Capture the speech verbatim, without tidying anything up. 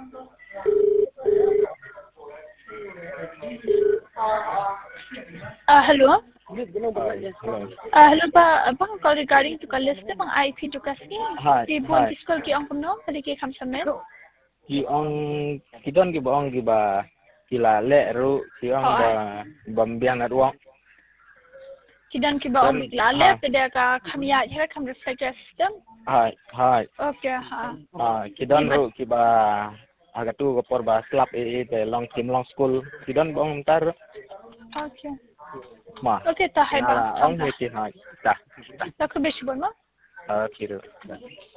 Uh, hello. Hi, hello. Uh, hello ba, bang call regarding to list bang I P to kasi. Hi, Di hi. buon school ki ang puno, pwede kay kam submit. Ki ong kidon ki ba ong ki ba kila le ru ki ong Oo. ba bambiang at wong. Kidan ki ba ang Dan- biglale, ha. pwede ka kamya, hira kam reflector system. Hi, hi. Okay, ha. Ah, kidon ru ki ba aga tu ko por ba slap e e te long tim long school. Kidon ba ong tar Okay. ma. Okay, ta hai ba. Nala ong he ti hai. Ta. Ta ko beshi bon mo? Ah, kiru.